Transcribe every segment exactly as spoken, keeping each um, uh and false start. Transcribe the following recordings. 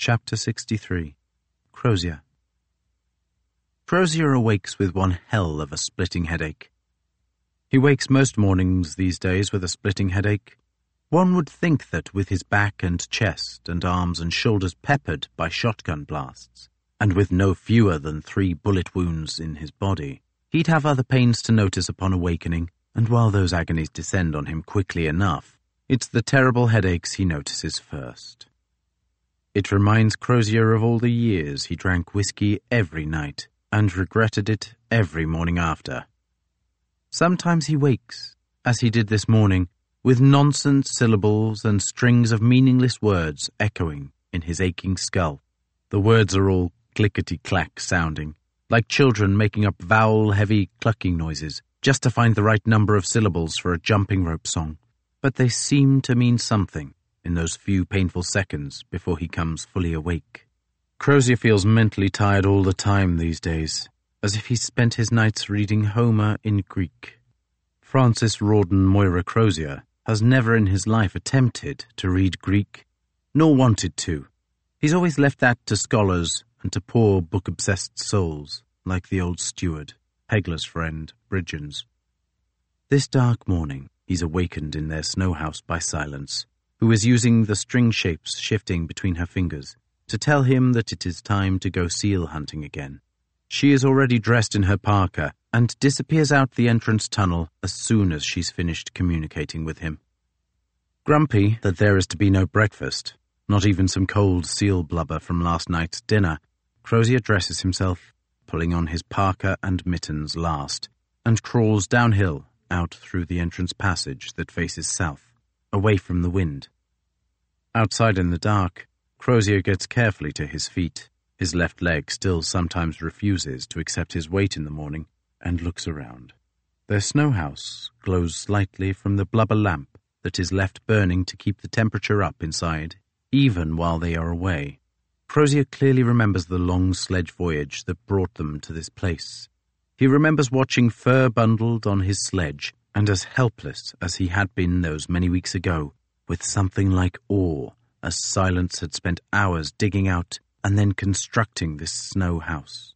Chapter sixty-three. Crozier. Crozier awakes with one hell of a splitting headache. He wakes most mornings these days with a splitting headache. One would think that with his back and chest and arms and shoulders peppered by shotgun blasts, and with no fewer than three bullet wounds in his body, he'd have other pains to notice upon awakening, and while those agonies descend on him quickly enough, it's the terrible headaches he notices first. It reminds Crozier of all the years he drank whiskey every night and regretted it every morning after. Sometimes he wakes, as he did this morning, with nonsense syllables and strings of meaningless words echoing in his aching skull. The words are all clickety-clack sounding, like children making up vowel-heavy clucking noises just to find the right number of syllables for a jumping rope song. But they seem to mean something in those few painful seconds before he comes fully awake. Crozier feels mentally tired all the time these days, as if he's spent his nights reading Homer in Greek. Francis Rawdon Moira Crozier has never in his life attempted to read Greek, nor wanted to. He's always left that to scholars and to poor book-obsessed souls, like the old steward, Pegler's friend, Bridgens. This dark morning, he's awakened in their snow house by Silence, who is using the string shapes shifting between her fingers to tell him that it is time to go seal hunting again. She is already dressed in her parka and disappears out the entrance tunnel as soon as she's finished communicating with him. Grumpy that there is to be no breakfast, not even some cold seal blubber from last night's dinner, Crozier dresses himself, pulling on his parka and mittens last, and crawls downhill out through the entrance passage that faces south, away from the wind. Outside in the dark, Crozier gets carefully to his feet. His left leg still sometimes refuses to accept his weight in the morning, and looks around. Their snow house glows slightly from the blubber lamp that is left burning to keep the temperature up inside, even while they are away. Crozier clearly remembers the long sledge voyage that brought them to this place. He remembers watching fur bundled on his sledge, and as helpless as he had been those many weeks ago, with something like awe, as Silence had spent hours digging out and then constructing this snow house.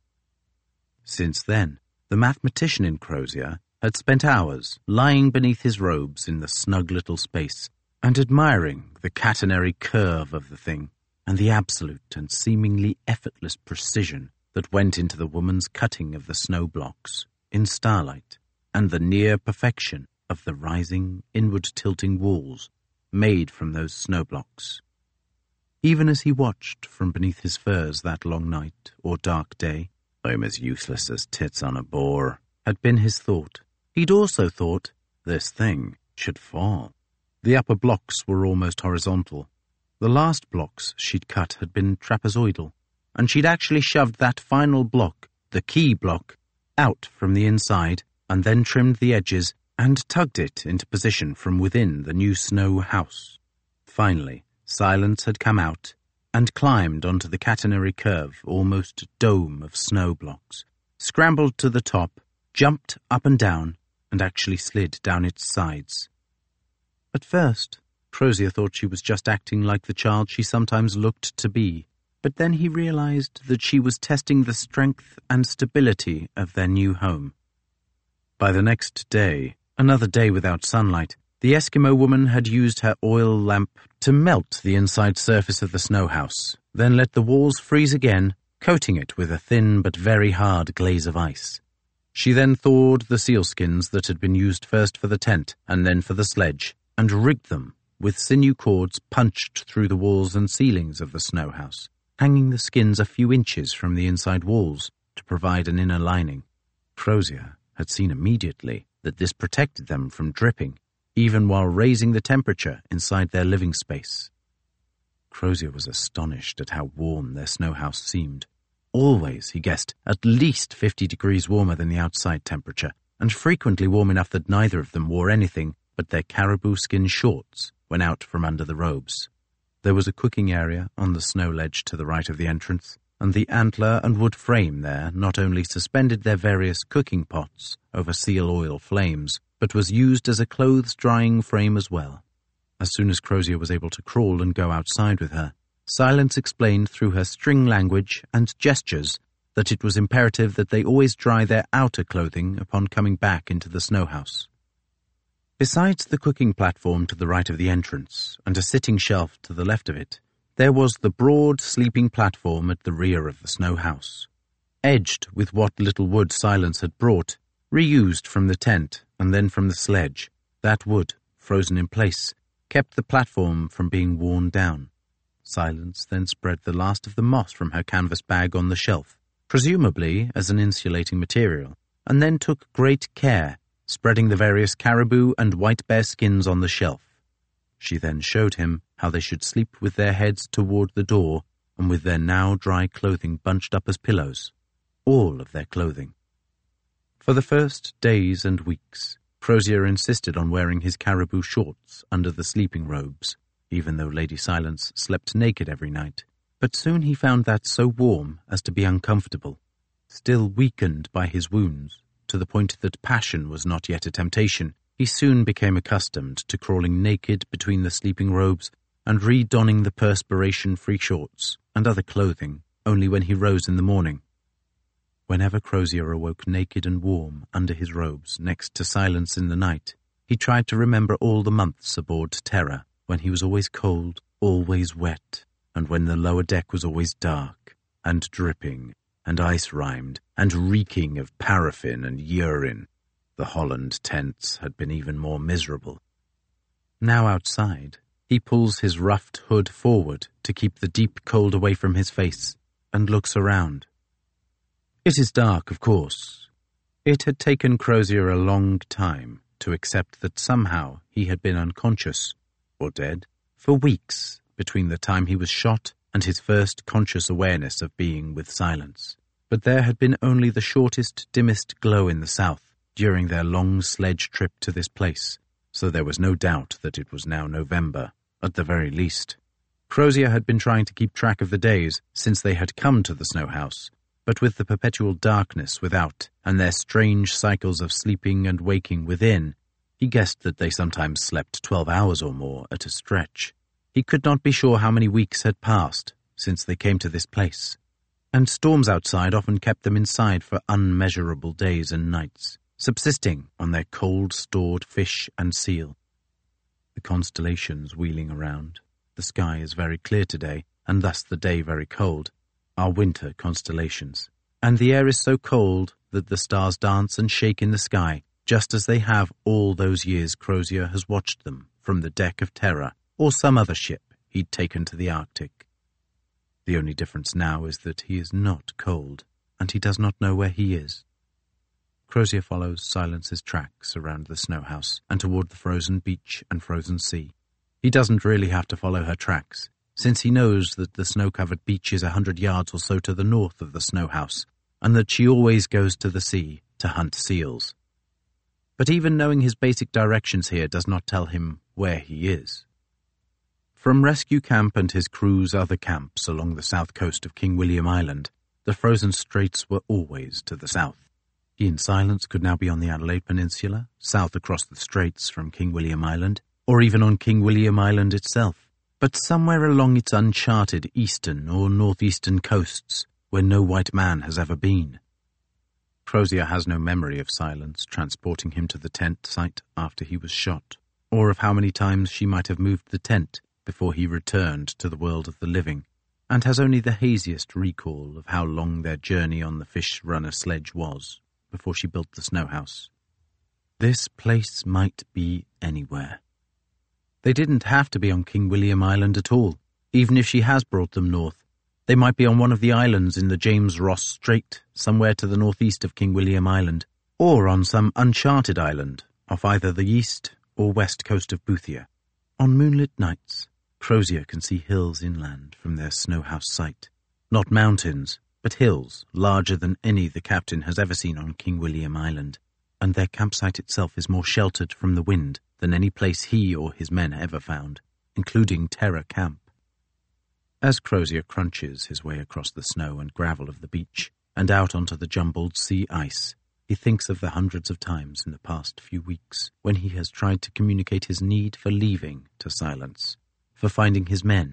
Since then, the mathematician in Crozier had spent hours lying beneath his robes in the snug little space and admiring the catenary curve of the thing and the absolute and seemingly effortless precision that went into the woman's cutting of the snow blocks in starlight, and the near perfection of the rising, inward-tilting walls made from those snow blocks. Even as he watched from beneath his furs that long night or dark day, "I'm as useless as tits on a boar," had been his thought. He'd also thought, this thing should fall. The upper blocks were almost horizontal. The last blocks she'd cut had been trapezoidal, and she'd actually shoved that final block, the key block, out from the inside, and then trimmed the edges and tugged it into position from within the new snow house. Finally, Silence had come out and climbed onto the catenary curve, almost dome of snow blocks, scrambled to the top, jumped up and down, and actually slid down its sides. At first, Crozier thought she was just acting like the child she sometimes looked to be, but then he realized that she was testing the strength and stability of their new home. By the next day, another day without sunlight, the Eskimo woman had used her oil lamp to melt the inside surface of the snow house, then let the walls freeze again, coating it with a thin but very hard glaze of ice. She then thawed the sealskins that had been used first for the tent and then for the sledge, and rigged them with sinew cords punched through the walls and ceilings of the snow house, hanging the skins a few inches from the inside walls to provide an inner lining. Crozier had seen immediately that this protected them from dripping, even while raising the temperature inside their living space. Crozier was astonished at how warm their snow house seemed. Always, he guessed, at least fifty degrees warmer than the outside temperature, and frequently warm enough that neither of them wore anything but their caribou skin shorts when out from under the robes. There was a cooking area on the snow ledge to the right of the entrance, and the antler and wood frame there not only suspended their various cooking pots over seal oil flames, but was used as a clothes-drying frame as well. As soon as Crozier was able to crawl and go outside with her, Silence explained through her string language and gestures that it was imperative that they always dry their outer clothing upon coming back into the snow house. Besides the cooking platform to the right of the entrance and a sitting shelf to the left of it, there was the broad sleeping platform at the rear of the snow house, edged with what little wood Silence had brought, reused from the tent and then from the sledge. That wood, frozen in place, kept the platform from being worn down. Silence then spread the last of the moss from her canvas bag on the shelf, presumably as an insulating material, and then took great care, spreading the various caribou and white bear skins on the shelf. She then showed him how they should sleep with their heads toward the door and with their now dry clothing bunched up as pillows, all of their clothing. For the first days and weeks, Crozier insisted on wearing his caribou shorts under the sleeping robes, even though Lady Silence slept naked every night. But soon he found that so warm as to be uncomfortable, still weakened by his wounds, to the point that passion was not yet a temptation. He soon became accustomed to crawling naked between the sleeping robes and redonning the perspiration-free shorts and other clothing only when he rose in the morning. Whenever Crozier awoke naked and warm under his robes next to Silence in the night, he tried to remember all the months aboard Terror, when he was always cold, always wet, and when the lower deck was always dark, and dripping, and ice-rimed, and reeking of paraffin and urine. The Holland tents had been even more miserable. Now outside, he pulls his ruffed hood forward to keep the deep cold away from his face, and looks around. It is dark, of course. It had taken Crozier a long time to accept that somehow he had been unconscious, or dead, for weeks between the time he was shot and his first conscious awareness of being with Silence. But there had been only the shortest, dimmest glow in the south during their long sledge trip to this place, so there was no doubt that it was now November, at the very least. Crozier had been trying to keep track of the days since they had come to the snow house, but with the perpetual darkness without and their strange cycles of sleeping and waking within, he guessed that they sometimes slept twelve hours or more at a stretch. He could not be sure how many weeks had passed since they came to this place, and storms outside often kept them inside for unmeasurable days and nights, subsisting on their cold-stored fish and seal. The constellations wheeling around, the sky is very clear today, and thus the day very cold, are winter constellations, and the air is so cold that the stars dance and shake in the sky, just as they have all those years Crozier has watched them from the deck of Terror or some other ship he'd taken to the Arctic. The only difference now is that he is not cold, and he does not know where he is. Crozier follows Silence's tracks around the snow house and toward the frozen beach and frozen sea. He doesn't really have to follow her tracks, since he knows that the snow-covered beach is a hundred yards or so to the north of the snow house, and that she always goes to the sea to hunt seals. But even knowing his basic directions here does not tell him where he is. From Rescue Camp and his crew's other camps along the south coast of King William Island, the frozen straits were always to the south. He and Silence could now be on the Adelaide Peninsula, south across the straits from King William Island, or even on King William Island itself, but somewhere along its uncharted eastern or northeastern coasts where no white man has ever been. Crozier has no memory of Silence transporting him to the tent site after he was shot, or of how many times she might have moved the tent before he returned to the world of the living, and has only the haziest recall of how long their journey on the fish-runner sledge was before she built the snow house. This place might be anywhere. They didn't have to be on King William Island at all, even if she has brought them north. They might be on one of the islands in the James Ross Strait, somewhere to the northeast of King William Island, or on some uncharted island off either the east or west coast of Boothia. On moonlit nights, Crozier can see hills inland from their snow house site. Not mountains, but hills larger than any the captain has ever seen on King William Island, and their campsite itself is more sheltered from the wind than any place he or his men ever found, including Terror Camp. As Crozier crunches his way across the snow and gravel of the beach and out onto the jumbled sea ice, he thinks of the hundreds of times in the past few weeks when he has tried to communicate his need for leaving to Silence, for finding his men,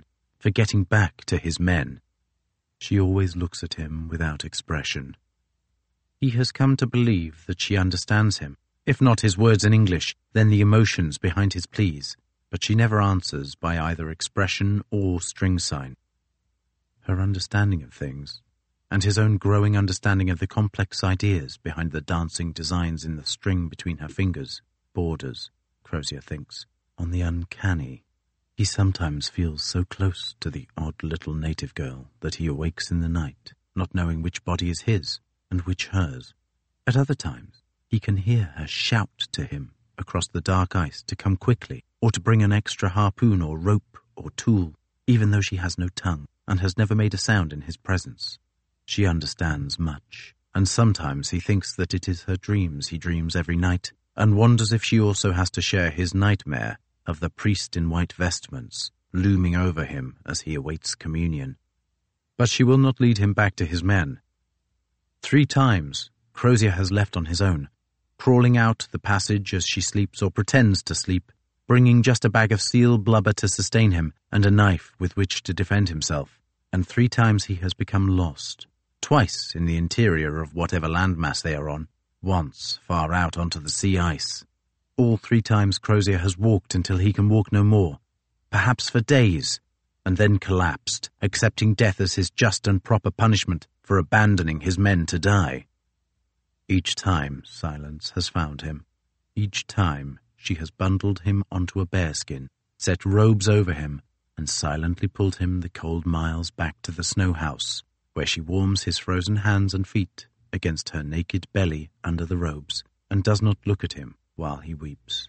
for getting back to his men. She always looks at him without expression. He has come to believe that she understands him, if not his words in English, then the emotions behind his pleas, but she never answers by either expression or string sign. Her understanding of things, and his own growing understanding of the complex ideas behind the dancing designs in the string between her fingers, borders, Crozier thinks, on the uncanny. He sometimes feels so close to the odd little native girl that he awakes in the night, not knowing which body is his and which hers. At other times, he can hear her shout to him across the dark ice to come quickly, or to bring an extra harpoon or rope or tool, even though she has no tongue and has never made a sound in his presence. She understands much, and sometimes he thinks that it is her dreams he dreams every night, and wonders if she also has to share his nightmare of the priest in white vestments looming over him as he awaits communion. But she will not lead him back to his men. Three times Crozier has left on his own, crawling out the passage as she sleeps or pretends to sleep, bringing just a bag of seal blubber to sustain him and a knife with which to defend himself, and three times he has become lost, twice in the interior of whatever landmass they are on, once far out onto the sea ice. All three times Crozier has walked until he can walk no more, perhaps for days, and then collapsed, accepting death as his just and proper punishment for abandoning his men to die. Each time Silence has found him. Each time she has bundled him onto a bearskin, set robes over him, and silently pulled him the cold miles back to the snow house, where she warms his frozen hands and feet against her naked belly under the robes, and does not look at him while he weeps.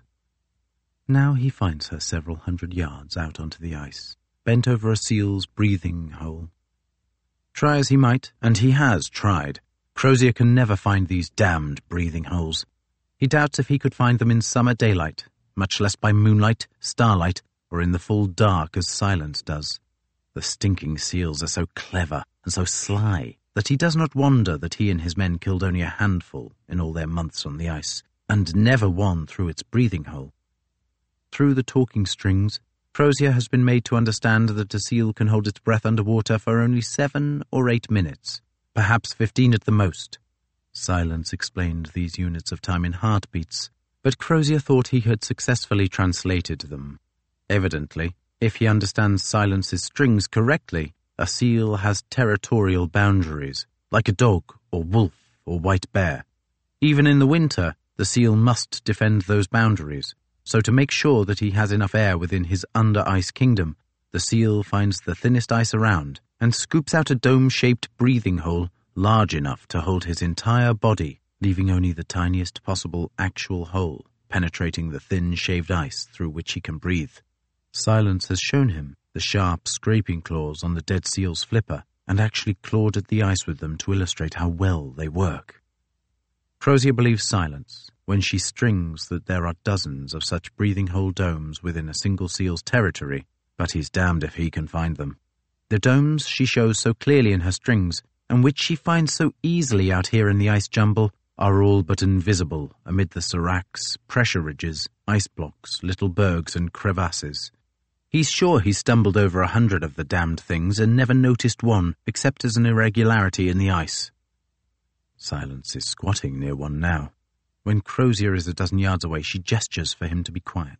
Now he finds her several hundred yards out onto the ice, bent over a seal's breathing hole. Try as he might, and he has tried, Crozier can never find these damned breathing holes. He doubts if he could find them in summer daylight, much less by moonlight, starlight, or in the full dark as Silence does. The stinking seals are so clever and so sly that he does not wonder that he and his men killed only a handful in all their months on the ice, and never one through its breathing hole. Through the talking strings, Crozier has been made to understand that a seal can hold its breath underwater for only seven or eight minutes, perhaps fifteen at the most. Silence explained these units of time in heartbeats, but Crozier thought he had successfully translated them. Evidently, if he understands Silence's strings correctly, a seal has territorial boundaries, like a dog or wolf or white bear. Even in the winter, the seal must defend those boundaries, so to make sure that he has enough air within his under-ice kingdom, the seal finds the thinnest ice around and scoops out a dome-shaped breathing hole large enough to hold his entire body, leaving only the tiniest possible actual hole penetrating the thin shaved ice through which he can breathe. Silence has shown him the sharp scraping claws on the dead seal's flipper and actually clawed at the ice with them to illustrate how well they work. Crozier believes Silence when she strings that there are dozens of such breathing hole domes within a single seal's territory, but he's damned if he can find them. The domes she shows so clearly in her strings, and which she finds so easily out here in the ice jumble, are all but invisible amid the seracs, pressure ridges, ice blocks, little bergs and crevasses. He's sure he stumbled over a hundred of the damned things and never noticed one except as an irregularity in the ice. Silence is squatting near one now. When Crozier is a dozen yards away, she gestures for him to be quiet.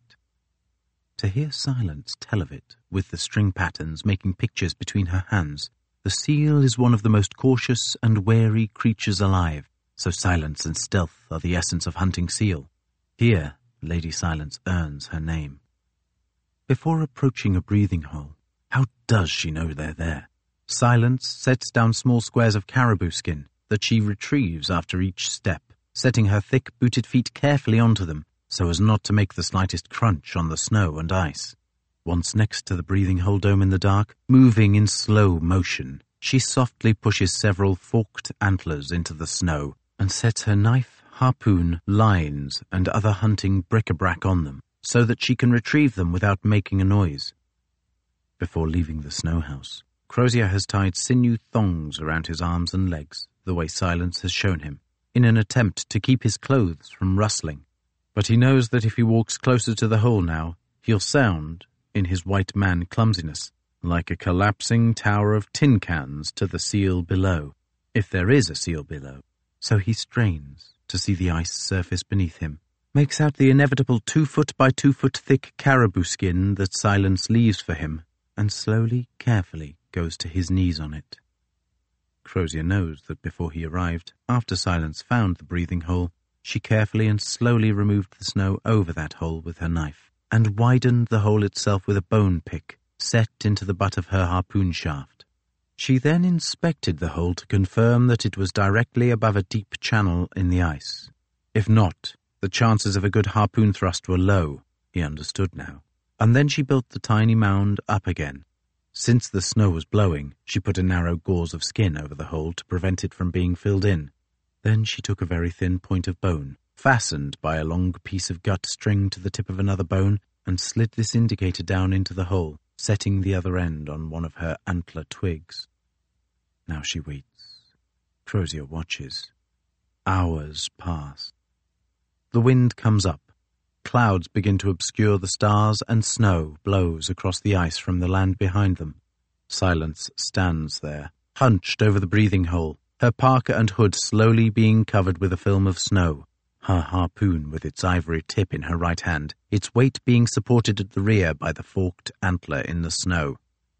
To hear Silence tell of it, with the string patterns making pictures between her hands, the seal is one of the most cautious and wary creatures alive, so silence and stealth are the essence of hunting seal. Here, Lady Silence earns her name. Before approaching a breathing hole, how does she know they're there? Silence sets down small squares of caribou skin that she retrieves after each step, setting her thick booted feet carefully onto them so as not to make the slightest crunch on the snow and ice. Once next to the breathing hole dome in the dark, moving in slow motion, she softly pushes several forked antlers into the snow and sets her knife, harpoon, lines, and other hunting bric-a-brac on them so that she can retrieve them without making a noise. Before leaving the snow house, Crozier has tied sinew thongs around his arms and legs, the way Silence has shown him, in an attempt to keep his clothes from rustling. But he knows that if he walks closer to the hole now, he'll sound, in his white man clumsiness, like a collapsing tower of tin cans to the seal below, if there is a seal below. So he strains to see the ice surface beneath him, makes out the inevitable two-foot by two-foot thick caribou skin that Silence leaves for him, and slowly, carefully goes to his knees on it. Crozier knows that before he arrived, after Silence found the breathing hole, she carefully and slowly removed the snow over that hole with her knife, and widened the hole itself with a bone pick set into the butt of her harpoon shaft. She then inspected the hole to confirm that it was directly above a deep channel in the ice. If not, the chances of a good harpoon thrust were low, he understood now. And then she built the tiny mound up again. Since the snow was blowing, she put a narrow gauze of skin over the hole to prevent it from being filled in. Then she took a very thin point of bone, fastened by a long piece of gut string to the tip of another bone, and slid this indicator down into the hole, setting the other end on one of her antler twigs. Now she waits. Crozier watches. Hours pass. The wind comes up. Clouds begin to obscure the stars, and snow blows across the ice from the land behind them. Silence stands there, hunched over the breathing hole, her parka and hood slowly being covered with a film of snow, her harpoon with its ivory tip in her right hand, its weight being supported at the rear by the forked antler in the snow.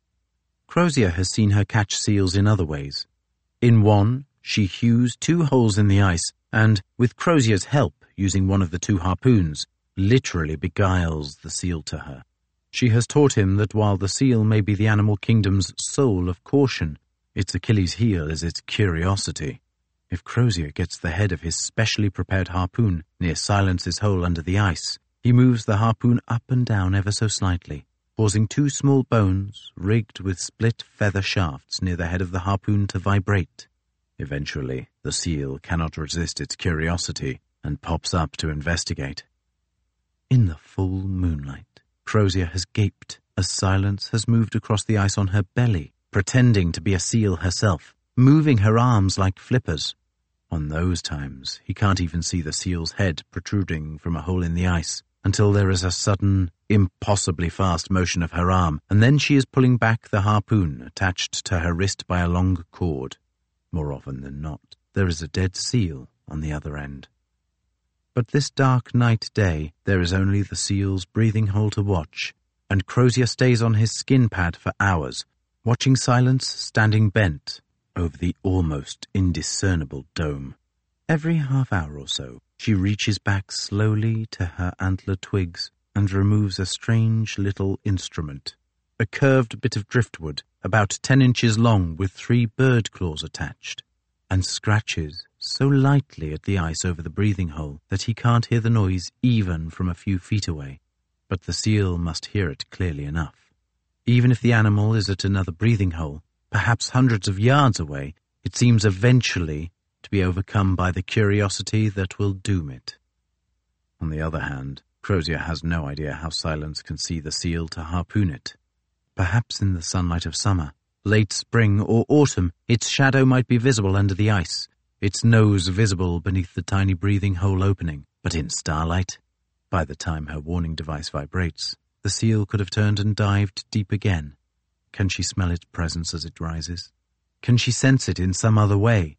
Crozier has seen her catch seals in other ways. In one, she hews two holes in the ice and, with Crozier's help, using one of the two harpoons, literally beguiles the seal to her. She has taught him that while the seal may be the animal kingdom's soul of caution, its Achilles' heel is its curiosity. If Crozier gets the head of his specially prepared harpoon near Silence's hole under the ice, he moves the harpoon up and down ever so slightly, causing two small bones, rigged with split feather shafts near the head of the harpoon, to vibrate. Eventually, the seal cannot resist its curiosity and pops up to investigate. In the full moonlight, Crozier has gaped as Silence has moved across the ice on her belly, pretending to be a seal herself, moving her arms like flippers. On those times, he can't even see the seal's head protruding from a hole in the ice, until there is a sudden, impossibly fast motion of her arm, and then she is pulling back the harpoon attached to her wrist by a long cord. More often than not, there is a dead seal on the other end. But this dark night day, there is only the seal's breathing hole to watch, and Crozier stays on his skin pad for hours, watching Silence standing bent over the almost indiscernible dome. Every half hour or so, she reaches back slowly to her antler twigs and removes a strange little instrument, a curved bit of driftwood about ten inches long with three bird claws attached, and scratches so lightly at the ice over the breathing hole that he can't hear the noise even from a few feet away. But the seal must hear it clearly enough. Even if the animal is at another breathing hole, perhaps hundreds of yards away, it seems eventually to be overcome by the curiosity that will doom it. On the other hand, Crozier has no idea how Silence can see the seal to harpoon it. Perhaps in the sunlight of summer, late spring or autumn, its shadow might be visible under the ice, its nose visible beneath the tiny breathing hole opening. But in starlight, by the time her warning device vibrates, the seal could have turned and dived deep again. Can she smell its presence as it rises? Can she sense it in some other way?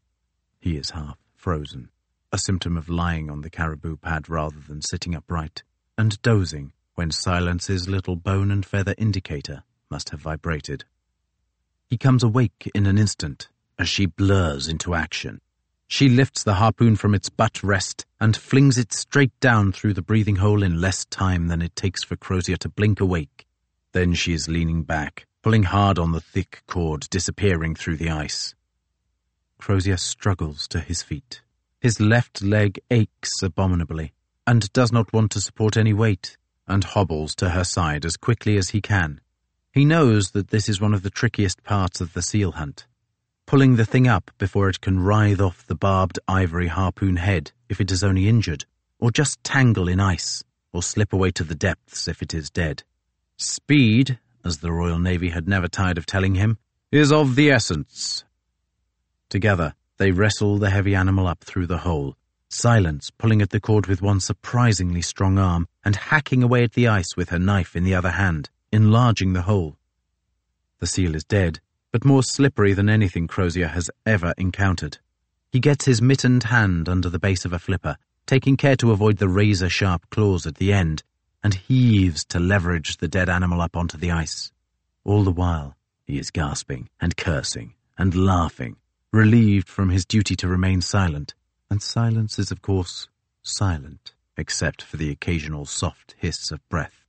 He is half frozen, a symptom of lying on the caribou pad rather than sitting upright, and dozing when Silence's little bone and feather indicator must have vibrated. He comes awake in an instant as she blurs into action. She lifts the harpoon from its butt rest and flings it straight down through the breathing hole in less time than it takes for Crozier to blink awake. Then she is leaning back, pulling hard on the thick cord, disappearing through the ice. Crozier struggles to his feet. His left leg aches abominably, and does not want to support any weight, and hobbles to her side as quickly as he can. He knows that this is one of the trickiest parts of the seal hunt, pulling the thing up before it can writhe off the barbed ivory harpoon head if it is only injured, or just tangle in ice, or slip away to the depths if it is dead. Speed, as the Royal Navy had never tired of telling him, is of the essence. Together, they wrestle the heavy animal up through the hole, Silence pulling at the cord with one surprisingly strong arm and hacking away at the ice with her knife in the other hand, enlarging the hole. The seal is dead, but more slippery than anything Crozier has ever encountered. He gets his mittened hand under the base of a flipper, taking care to avoid the razor-sharp claws at the end, and heaves to leverage the dead animal up onto the ice. All the while, he is gasping and cursing and laughing, relieved from his duty to remain silent, and silence is, of course, silent, except for the occasional soft hiss of breath.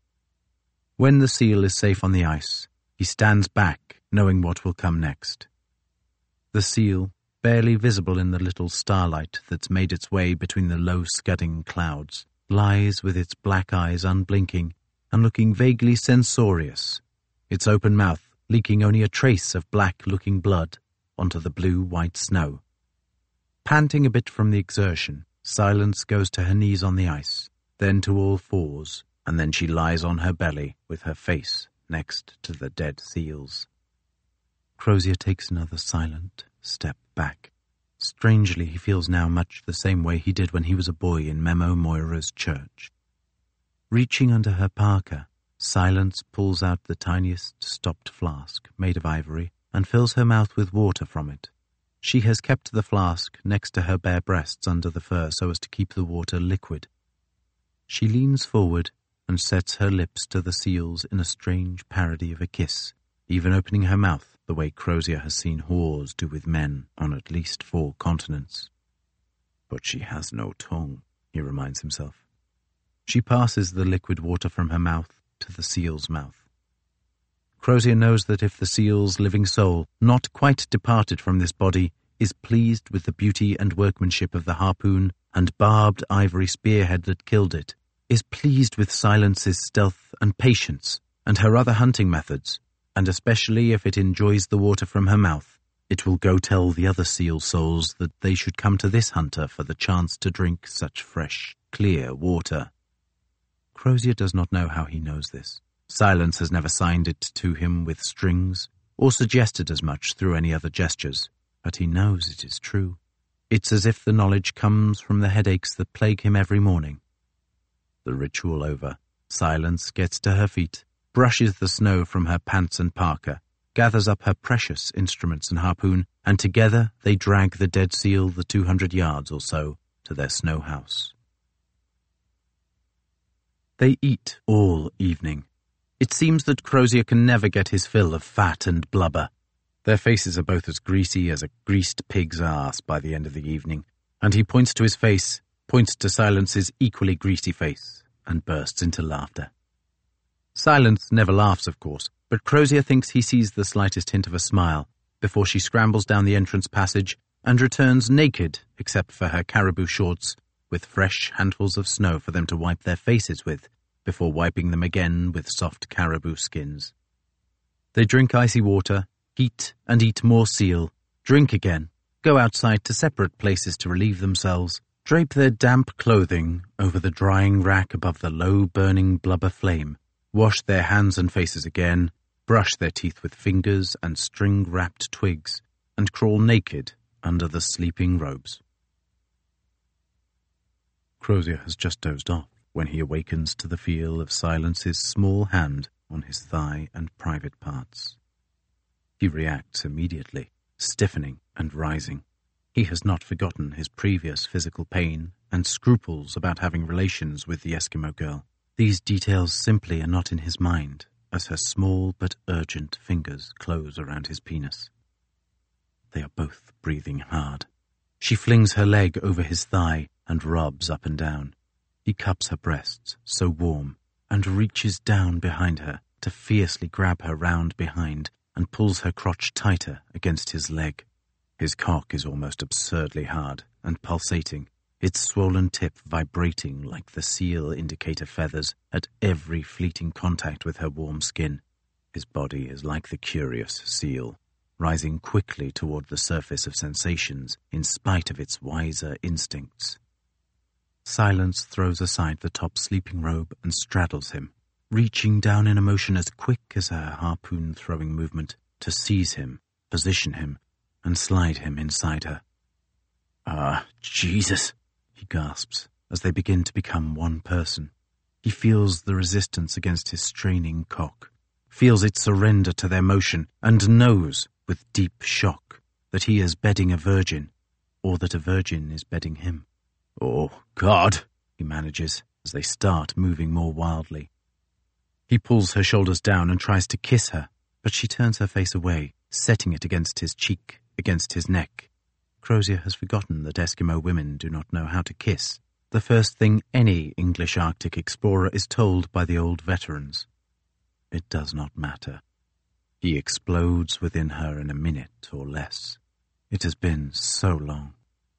When the seal is safe on the ice, he stands back, knowing what will come next. The seal, barely visible in the little starlight that's made its way between the low scudding clouds, lies with its black eyes unblinking and looking vaguely censorious, its open mouth leaking only a trace of black-looking blood onto the blue-white snow. Panting a bit from the exertion, Silence goes to her knees on the ice, then to all fours, and then she lies on her belly with her face next to the dead seals. Crozier takes another silent step back. Strangely, he feels now much the same way he did when he was a boy in Memo Moira's church. Reaching under her parka, Silence pulls out the tiniest stopped flask made of ivory and fills her mouth with water from it. She has kept the flask next to her bare breasts under the fur so as to keep the water liquid. She leans forward and sets her lips to the seals in a strange parody of a kiss, even opening her mouth the way Crozier has seen whores do with men on at least four continents. But she has no tongue, he reminds himself. She passes the liquid water from her mouth to the seal's mouth. Crozier knows that if the seal's living soul, not quite departed from this body, is pleased with the beauty and workmanship of the harpoon and barbed ivory spearhead that killed it, is pleased with Silence's stealth and patience and her other hunting methods, and especially if it enjoys the water from her mouth, it will go tell the other seal souls that they should come to this hunter for the chance to drink such fresh, clear water. Crozier does not know how he knows this. Silence has never signed it to him with strings, or suggested as much through any other gestures, but he knows it is true. It's as if the knowledge comes from the headaches that plague him every morning. The ritual over, Silence gets to her feet, brushes the snow from her pants and parka, gathers up her precious instruments and harpoon, and together they drag the dead seal the two hundred yards or so to their snow house. They eat all evening. It seems that Crozier can never get his fill of fat and blubber. Their faces are both as greasy as a greased pig's arse by the end of the evening, and he points to his face, points to Silence's equally greasy face, and bursts into laughter. Silence never laughs, of course, but Crozier thinks he sees the slightest hint of a smile before she scrambles down the entrance passage and returns naked, except for her caribou shorts, with fresh handfuls of snow for them to wipe their faces with, before wiping them again with soft caribou skins. They drink icy water, eat and eat more seal, drink again, go outside to separate places to relieve themselves, drape their damp clothing over the drying rack above the low burning blubber flame, wash their hands and faces again, brush their teeth with fingers and string-wrapped twigs, and crawl naked under the sleeping robes. Crozier has just dozed off when he awakens to the feel of Silence's small hand on his thigh and private parts. He reacts immediately, stiffening and rising. He has not forgotten his previous physical pain and scruples about having relations with the Eskimo girl. These details simply are not in his mind as her small but urgent fingers close around his penis. They are both breathing hard. She flings her leg over his thigh and rubs up and down. He cups her breasts, so warm, and reaches down behind her to fiercely grab her round behind and pulls her crotch tighter against his leg. His cock is almost absurdly hard and pulsating, its swollen tip vibrating like the seal indicator feathers at every fleeting contact with her warm skin. His body is like the curious seal, rising quickly toward the surface of sensations in spite of its wiser instincts. Silence throws aside the top sleeping robe and straddles him, reaching down in a motion as quick as her harpoon-throwing movement to seize him, position him, and slide him inside her. "Ah, Jesus!" he gasps as they begin to become one person. He feels the resistance against his straining cock, feels it surrender to their motion, and knows, with deep shock, that he is bedding a virgin, or that a virgin is bedding him. "Oh, God," he manages, as they start moving more wildly. He pulls her shoulders down and tries to kiss her, but she turns her face away, setting it against his cheek, against his neck. Crozier has forgotten that Eskimo women do not know how to kiss, the first thing any English Arctic explorer is told by the old veterans. It does not matter. He explodes within her in a minute or less. It has been so long.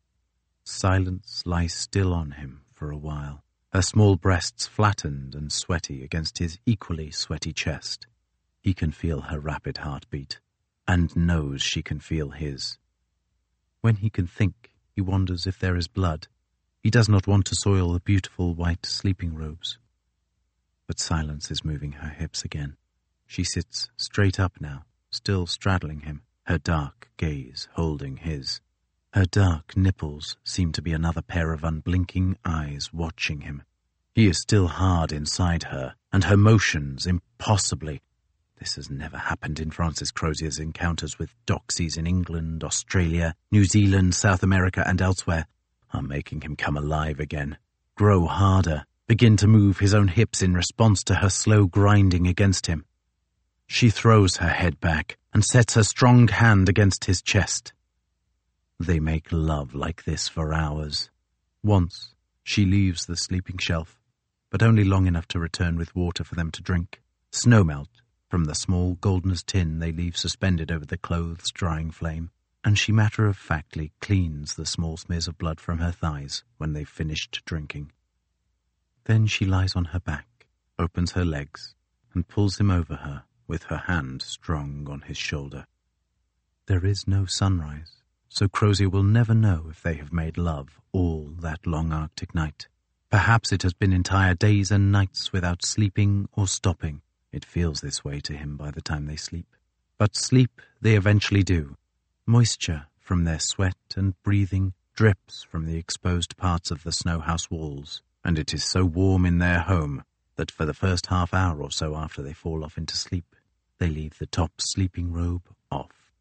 Silence lies still on him for a while, her small breasts flattened and sweaty against his equally sweaty chest. He can feel her rapid heartbeat, and knows she can feel his. When he can think, he wonders if there is blood. He does not want to soil the beautiful white sleeping robes. But silence is moving her hips again. She sits straight up now, still straddling him, her dark gaze holding his. Her dark nipples seem to be another pair of unblinking eyes watching him. He is still hard inside her, and her motions impossibly. This has never happened in Francis Crozier's encounters with doxies in England, Australia, New Zealand, South America, and elsewhere, are making him come alive again, grow harder, begin to move his own hips in response to her slow grinding against him. She throws her head back and sets her strong hand against his chest. They make love like this for hours. Once, she leaves the sleeping shelf, but only long enough to return with water for them to drink. Snowmelt from the small golden tin they leave suspended over the clothes' drying flame, and she matter-of-factly cleans the small smears of blood from her thighs when they've finished drinking. Then she lies on her back, opens her legs, and pulls him over her with her hand strong on his shoulder. There is no sunrise, so Crozier will never know if they have made love all that long Arctic night. Perhaps it has been entire days and nights without sleeping or stopping. It feels this way to him by the time they sleep. But sleep they eventually do. Moisture from their sweat and breathing drips from the exposed parts of the snow house walls, and it is so warm in their home that for the first half hour or so after they fall off into sleep, they leave the top sleeping robe off.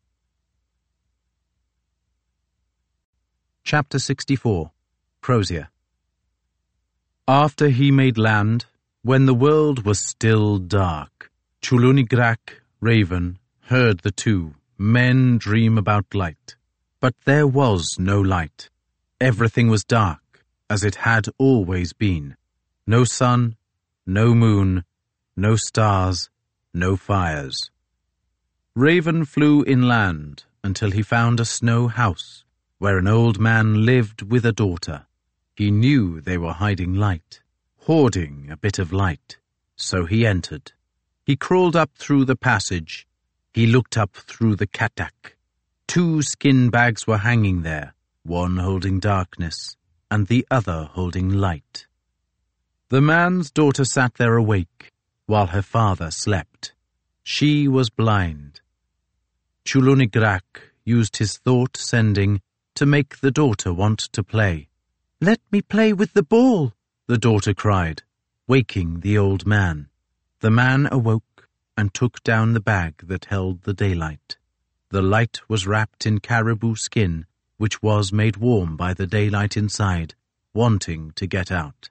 Chapter sixty-four. Crozier. After he made land, when the world was still dark, Chulunigrak, Raven, heard the two men dream about light. But there was no light. Everything was dark, as it had always been. No sun, no moon, no stars, no fires. Raven flew inland until he found a snow house, where an old man lived with a daughter. He knew they were hiding light, hoarding a bit of light, so he entered. He crawled up through the passage. He looked up through the katak. Two skin bags were hanging there, one holding darkness, and the other holding light. The man's daughter sat there awake, while her father slept. She was blind. Chulunigrak used his thought-sending to make the daughter want to play. "Let me play with the ball," the daughter cried, waking the old man. The man awoke and took down the bag that held the daylight. The light was wrapped in caribou skin, which was made warm by the daylight inside, wanting to get out.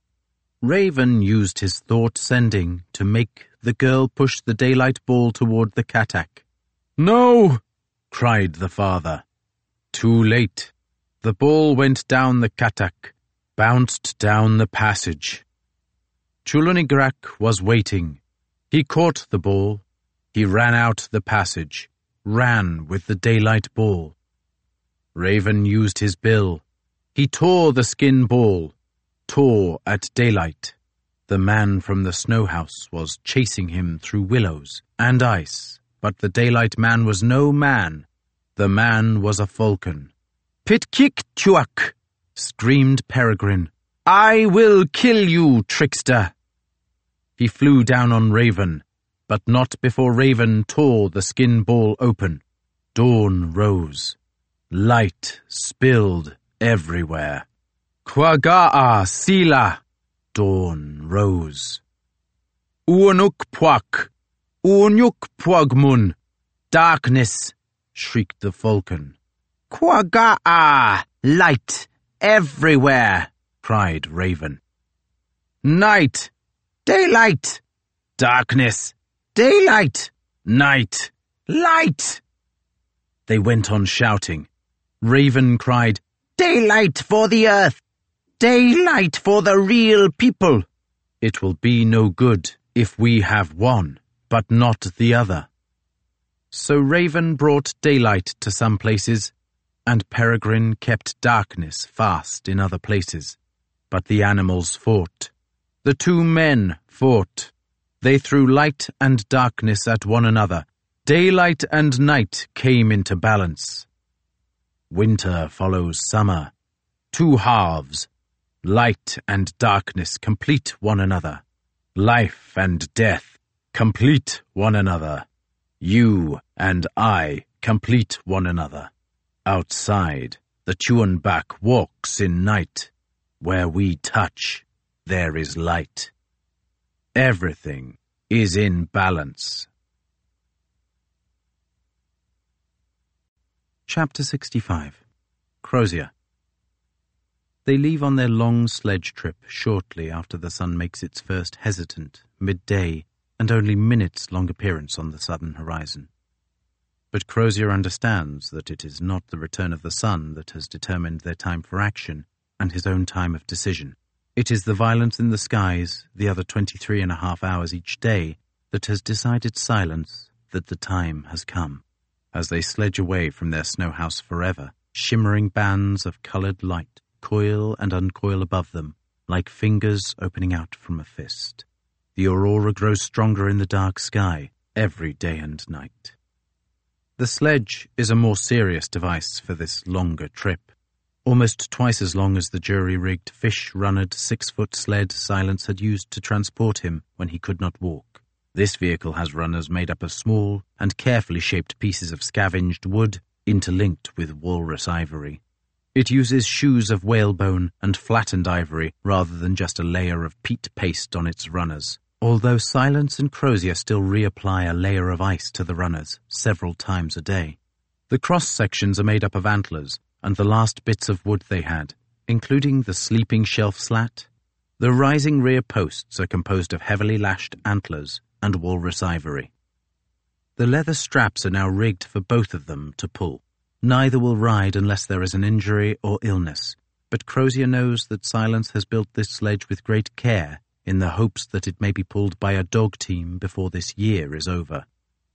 Raven used his thought-sending to make the girl push the daylight ball toward the katak. "No!" cried the father. Too late. The ball went down the katak, bounced down the passage. Chulunigrak was waiting. He caught the ball. He ran out the passage, ran with the daylight ball. Raven used his bill. He tore the skin ball, tore at daylight. The man from the snow house was chasing him through willows and ice, but the daylight man was no man. The man was a falcon. "Pitkik-tuak!" screamed Peregrine. "I will kill you, trickster!" He flew down on Raven, but not before Raven tore the skin ball open. Dawn rose. Light spilled everywhere. "Quaga'a sila!" Dawn rose. "Uanukpuak!" Unuk Pwagmun! Darkness! Shrieked the falcon. Quagga-ah! Light! Everywhere! Cried Raven. Night! Daylight! Darkness! Daylight! Night! Light! They went on shouting. Raven cried, Daylight for the earth! Daylight for the real people! It will be no good if we have one, but not the other. So Raven brought daylight to some places, and Peregrine kept darkness fast in other places. But the animals fought. The two men fought. They threw light and darkness at one another. Daylight and night came into balance. Winter follows summer. Two halves. Light and darkness complete one another. Life and death complete one another. You and I complete one another. Outside, the Tuanbak walks in night. Where we touch, there is light. Everything is in balance. Chapter sixty-five. Crozier. They leave on their long sledge trip shortly after the sun makes its first hesitant, midday, and only minutes long appearance on the southern horizon. But Crozier understands that it is not the return of the sun that has determined their time for action and his own time of decision. It is the violence in the skies, the other twenty-three and a half hours each day, that has decided Silence that the time has come. As they sledge away from their snow house forever, shimmering bands of coloured light coil and uncoil above them, like fingers opening out from a fist. The aurora grows stronger in the dark sky, every day and night. The sledge is a more serious device for this longer trip, almost twice as long as the jury-rigged, fish-runnered, six-foot sled Silence had used to transport him when he could not walk. This vehicle has runners made up of small and carefully shaped pieces of scavenged wood interlinked with walrus ivory. It uses shoes of whalebone and flattened ivory rather than just a layer of peat paste on its runners, although Silence and Crozier still reapply a layer of ice to the runners several times a day. The cross-sections are made up of antlers and the last bits of wood they had, including the sleeping shelf slat. The rising rear posts are composed of heavily lashed antlers and walrus ivory. The leather straps are now rigged for both of them to pull. Neither will ride unless there is an injury or illness, but Crozier knows that Silence has built this sledge with great care in the hopes that it may be pulled by a dog team before this year is over.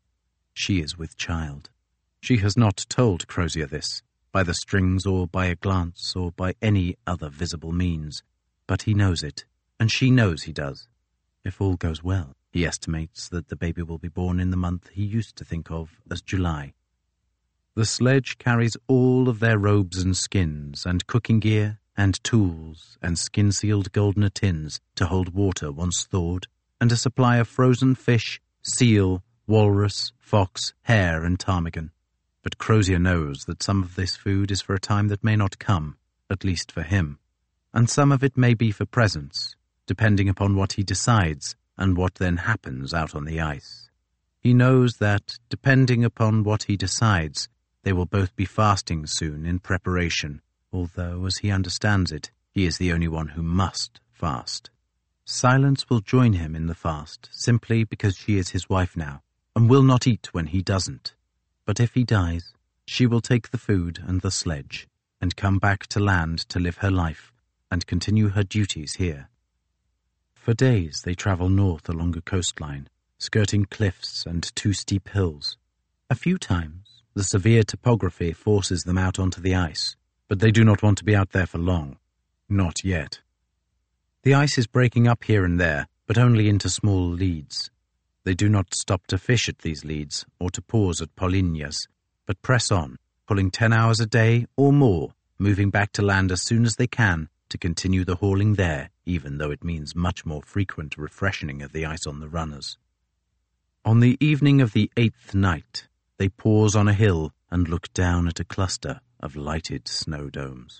She is with child. She has not told Crozier this, by the strings or by a glance or by any other visible means, but he knows it, and she knows he does. If all goes well, he estimates that the baby will be born in the month he used to think of as July. The sledge carries all of their robes and skins and cooking gear and tools and skin-sealed Goldner tins to hold water once thawed, and a supply of frozen fish, seal, walrus, fox, hare, and ptarmigan. But Crozier knows that some of this food is for a time that may not come, at least for him, and some of it may be for presents, depending upon what he decides and what then happens out on the ice. He knows that, depending upon what he decides, they will both be fasting soon in preparation, although, as he understands it, he is the only one who must fast. Silence will join him in the fast, simply because she is his wife now, and will not eat when he doesn't. But if he dies, she will take the food and the sledge, and come back to land to live her life, and continue her duties here. For days they travel north along a coastline, skirting cliffs and two steep hills. A few times, the severe topography forces them out onto the ice, but they do not want to be out there for long. Not yet. The ice is breaking up here and there, but only into small leads. They do not stop to fish at these leads or to pause at Polinas, but press on, pulling ten hours a day or more, moving back to land as soon as they can to continue the hauling there, even though it means much more frequent refreshening of the ice on the runners. On the evening of the eighth night, they pause on a hill and look down at a cluster of lighted snow domes.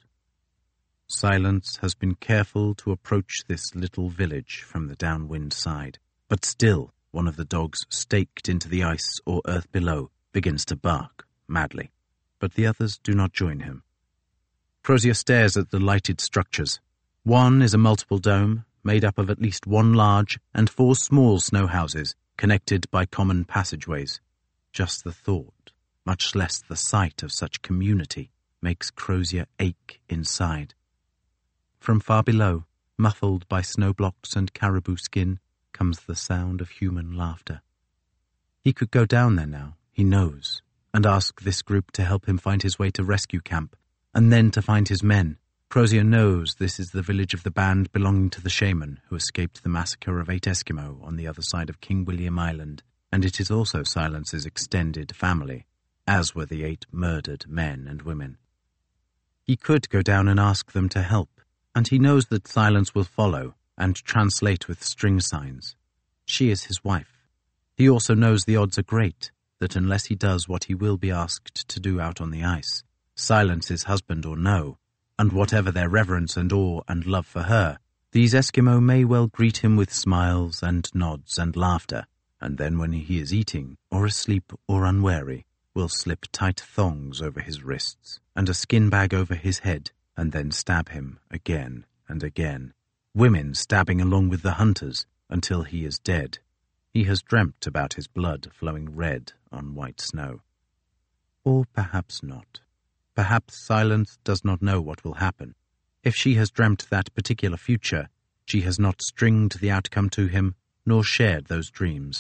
Silence has been careful to approach this little village from the downwind side, but still, one of the dogs staked into the ice or earth below begins to bark madly, but the others do not join him. Crozier stares at the lighted structures. One is a multiple dome, made up of at least one large and four small snow houses, connected by common passageways. Just the thought, much less the sight of such community, makes Crozier ache inside. From far below, muffled by snow blocks and caribou skin, comes the sound of human laughter. He could go down there now, he knows, and ask this group to help him find his way to rescue camp, and then to find his men. Crozier knows this is the village of the band belonging to the shaman who escaped the massacre of eight Eskimo on the other side of King William Island, and it is also Silence's extended family, as were the eight murdered men and women. He could go down and ask them to help, and he knows that Silence will follow and translate with string signs. She is his wife. He also knows the odds are great that unless he does what he will be asked to do out on the ice, Silence his husband or no, and whatever their reverence and awe and love for her, these Eskimo may well greet him with smiles and nods and laughter, and then when he is eating, or asleep or unwary, will slip tight thongs over his wrists and a skin bag over his head, and then stab him again and again, women stabbing along with the hunters until he is dead. He has dreamt about his blood flowing red on white snow. Or perhaps not. Perhaps Silence does not know what will happen. If she has dreamt that particular future, she has not stringed the outcome to him, nor shared those dreams.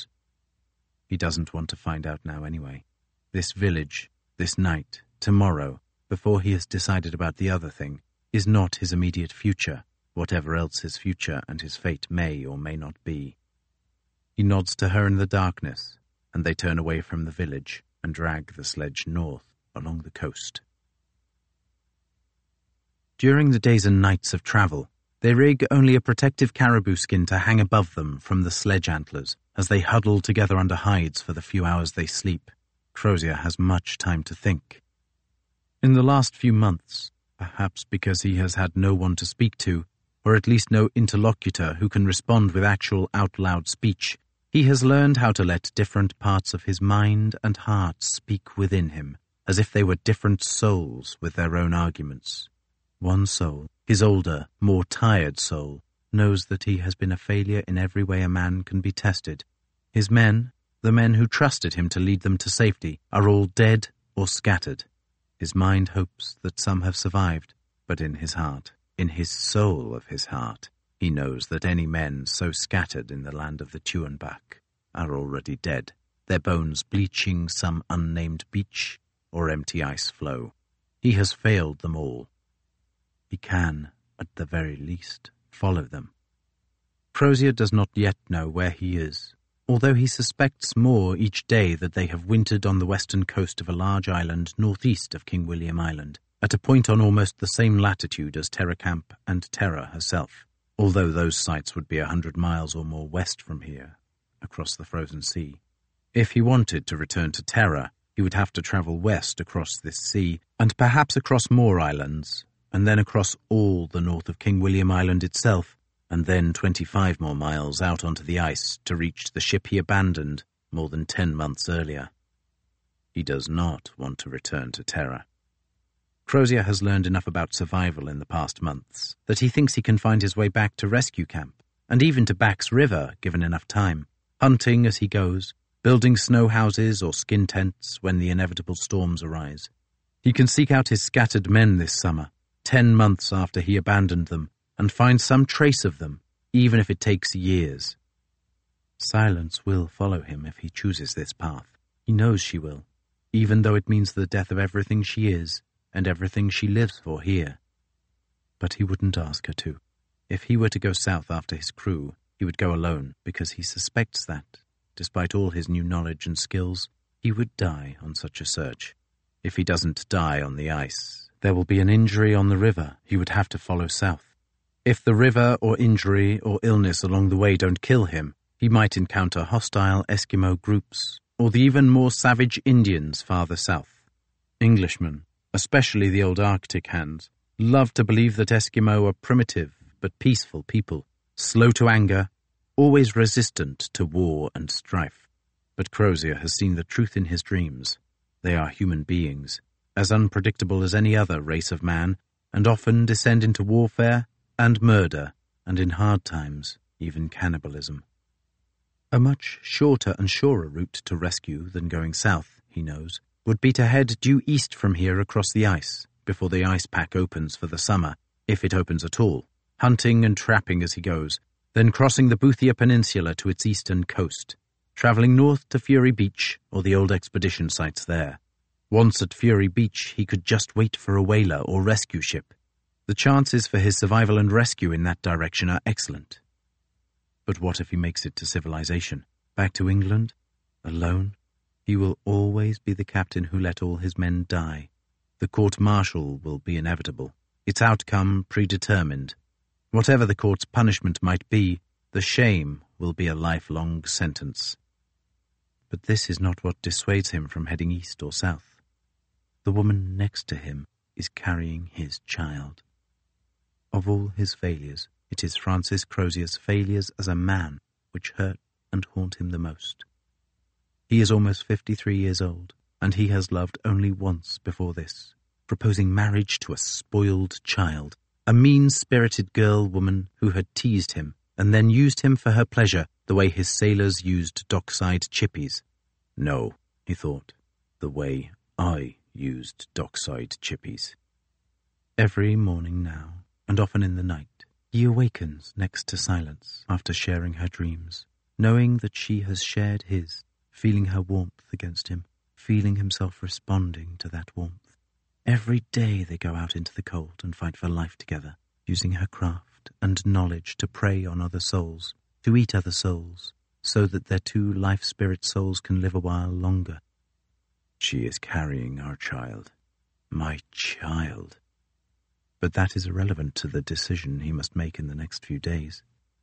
He doesn't want to find out now anyway. This village, this night, tomorrow, before he has decided about the other thing, is not his immediate future, whatever else his future and his fate may or may not be. He nods to her in the darkness, and they turn away from the village and drag the sledge north along the coast. During the days and nights of travel, they rig only a protective caribou skin to hang above them from the sledge antlers as they huddle together under hides for the few hours they sleep. Crozier has much time to think. In the last few months, perhaps because he has had no one to speak to, or at least no interlocutor who can respond with actual out-loud speech, he has learned how to let different parts of his mind and heart speak within him, as if they were different souls with their own arguments. One soul, his older, more tired soul, knows that he has been a failure in every way a man can be tested. His men, the men who trusted him to lead them to safety, are all dead or scattered. His mind hopes that some have survived, but in his heart, in his soul of his heart, he knows that any men so scattered in the land of the Tuanbach are already dead, their bones bleaching some unnamed beach or empty ice floe. He has failed them all. He can, at the very least, follow them. Crozier does not yet know where he is, although he suspects more each day that they have wintered on the western coast of a large island northeast of King William Island, at a point on almost the same latitude as Terra Camp and Terra herself, although those sites would be a hundred miles or more west from here, across the frozen sea. If he wanted to return to Terra, he would have to travel west across this sea, and perhaps across more islands, and then across all the north of King William Island itself, and then twenty-five more miles out onto the ice to reach the ship he abandoned more than ten months earlier. He does not want to return to Terra. Crozier has learned enough about survival in the past months that he thinks he can find his way back to rescue camp, and even to Back's River, given enough time, hunting as he goes, building snow houses or skin tents when the inevitable storms arise. He can seek out his scattered men this summer, ten months after he abandoned them, and find some trace of them, even if it takes years. Silence will follow him if he chooses this path. He knows she will, even though it means the death of everything she is and everything she lives for here. But he wouldn't ask her to. If he were to go south after his crew, he would go alone, because he suspects that, despite all his new knowledge and skills, he would die on such a search. If he doesn't die on the ice, there will be an injury on the river he would have to follow south. If the river or injury or illness along the way don't kill him, he might encounter hostile Eskimo groups or the even more savage Indians farther south. Englishmen, especially the old Arctic hands, love to believe that Eskimo are primitive but peaceful people, slow to anger, always resistant to war and strife. But Crozier has seen the truth in his dreams. They are human beings, as unpredictable as any other race of man, and often descend into warfare and murder, and in hard times, even cannibalism. A much shorter and surer route to rescue than going south, he knows, would be to head due east from here across the ice, before the ice pack opens for the summer, if it opens at all, hunting and trapping as he goes, then crossing the Boothia Peninsula to its eastern coast, travelling north to Fury Beach or the old expedition sites there. Once at Fury Beach, he could just wait for a whaler or rescue ship. The chances for his survival and rescue in that direction are excellent. But what if he makes it to civilization? Back to England? Alone? He will always be the captain who let all his men die. The court-martial will be inevitable, its outcome predetermined. Whatever the court's punishment might be, the shame will be a lifelong sentence. But this is not what dissuades him from heading east or south. The woman next to him is carrying his child. Of all his failures, it is Francis Crozier's failures as a man which hurt and haunt him the most. He is almost fifty-three years old, and he has loved only once before this, proposing marriage to a spoiled child, a mean-spirited girl-woman who had teased him and then used him for her pleasure the way his sailors used dockside chippies. No, he thought, the way I used dockside chippies. Every morning now, and often in the night, he awakens next to Silence after sharing her dreams, knowing that she has shared his, feeling her warmth against him, feeling himself responding to that warmth. Every day they go out into the cold and fight for life together, using her craft and knowledge to prey on other souls, to eat other souls, so that their two life-spirit souls can live a while longer. She is carrying our child. My child. But that is irrelevant to the decision he must make in the next few days.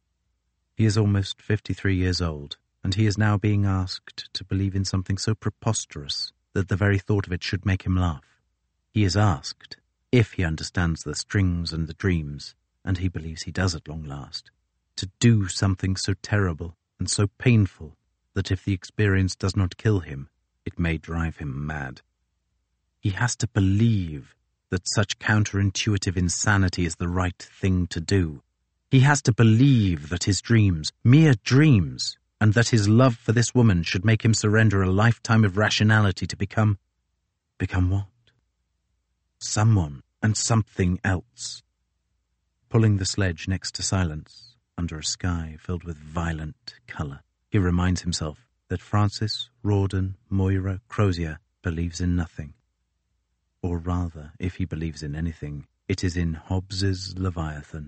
He is almost fifty-three years old, and he is now being asked to believe in something so preposterous that the very thought of it should make him laugh. He is asked, if he understands the strings and the dreams, and he believes he does at long last, to do something so terrible and so painful that if the experience does not kill him, it may drive him mad. He has to believe that such counterintuitive insanity is the right thing to do. He has to believe that his dreams, mere dreams, and that his love for this woman should make him surrender a lifetime of rationality to become... Become what? Someone and something else. Pulling the sledge next to Silence, under a sky filled with violent colour, he reminds himself that Francis Rawdon Moira Crozier believes in nothing. Or rather, if he believes in anything, it is in Hobbes's Leviathan.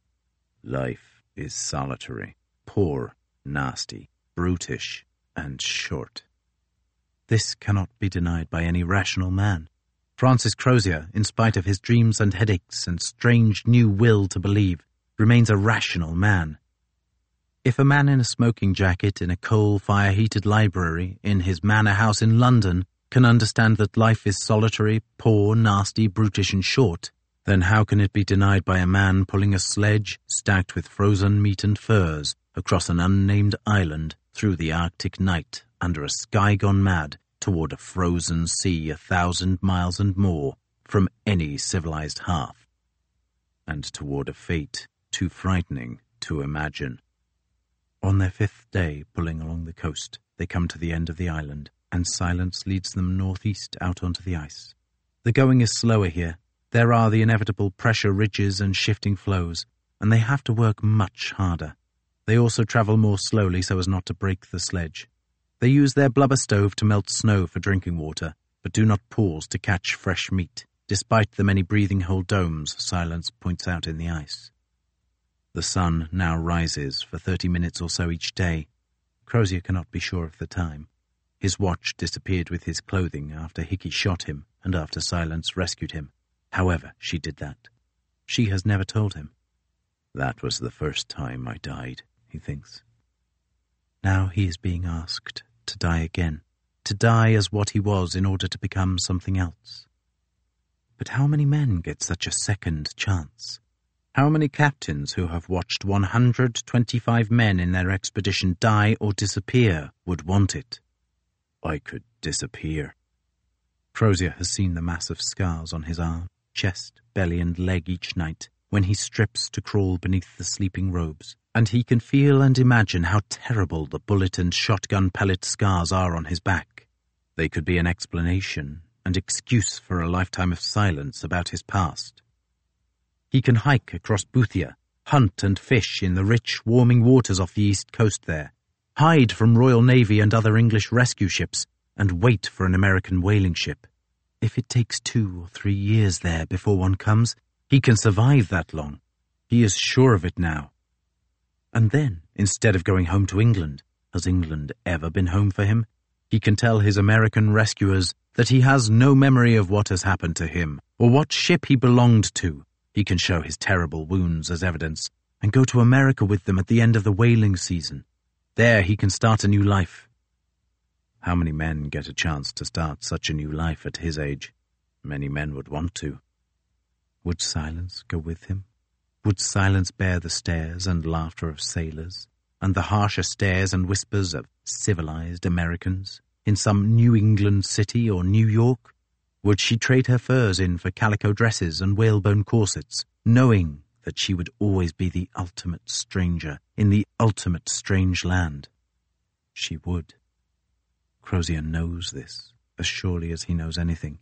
Life is solitary, poor, nasty, brutish, and short. This cannot be denied by any rational man. Francis Crozier, in spite of his dreams and headaches and strange new will to believe, remains a rational man. If a man in a smoking jacket in a coal-fire-heated library in his manor house in London can understand that life is solitary, poor, nasty, brutish, and short, then how can it be denied by a man pulling a sledge stacked with frozen meat and furs across an unnamed island through the Arctic night under a sky gone mad toward a frozen sea a thousand miles and more from any civilized hearth, and toward a fate too frightening to imagine? On their fifth day pulling along the coast, they come to the end of the island, and Silence leads them northeast out onto the ice. The going is slower here. There are the inevitable pressure ridges and shifting flows, and they have to work much harder. They also travel more slowly so as not to break the sledge. They use their blubber stove to melt snow for drinking water, but do not pause to catch fresh meat, despite the many breathing hole domes Silence points out in the ice. The sun now rises for thirty minutes or so each day. Crozier cannot be sure of the time. His watch disappeared with his clothing after Hickey shot him and after Silence rescued him. However, she did that. She has never told him. That was the first time I died, he thinks. Now he is being asked to die again, to die as what he was in order to become something else. But how many men get such a second chance? How many captains who have watched one hundred twenty-five men in their expedition die or disappear would want it? I could disappear. Crozier has seen the massive scars on his arm, chest, belly and leg each night when he strips to crawl beneath the sleeping robes, and he can feel and imagine how terrible the bullet and shotgun pellet scars are on his back. They could be an explanation and excuse for a lifetime of silence about his past. He can hike across Boothia, hunt and fish in the rich, warming waters off the east coast there, hide from Royal Navy and other English rescue ships, and wait for an American whaling ship. If it takes two or three years there before one comes, he can survive that long. He is sure of it now. And then, instead of going home to England, has England ever been home for him? He can tell his American rescuers that he has no memory of what has happened to him, or what ship he belonged to. He can show his terrible wounds as evidence, and go to America with them at the end of the whaling season. There he can start a new life. How many men get a chance to start such a new life at his age? Many men would want to. Would silence go with him? Would silence bear the stares and laughter of sailors, and the harsher stares and whispers of civilized Americans in some New England city or New York? Would she trade her furs in for calico dresses and whalebone corsets, knowing that she would always be the ultimate stranger in the ultimate strange land? She would. Crozier knows this as surely as he knows anything.